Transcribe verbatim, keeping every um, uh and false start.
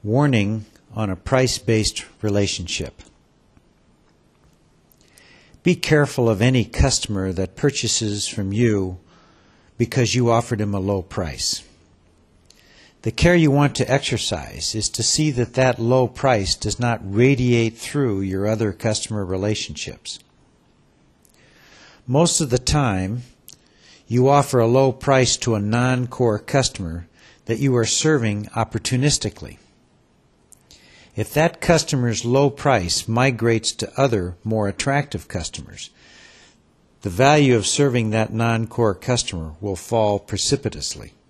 Warning on a price-based relationship. Be careful of any customer that purchases from you because you offered him a low price. The care you want to exercise is to see that that low price does not radiate through your other customer relationships. Most of the time, you offer a low price to a non-core customer that you are serving opportunistically. If that customer's low price migrates to other, more attractive customers, the value of serving that non-core customer will fall precipitously.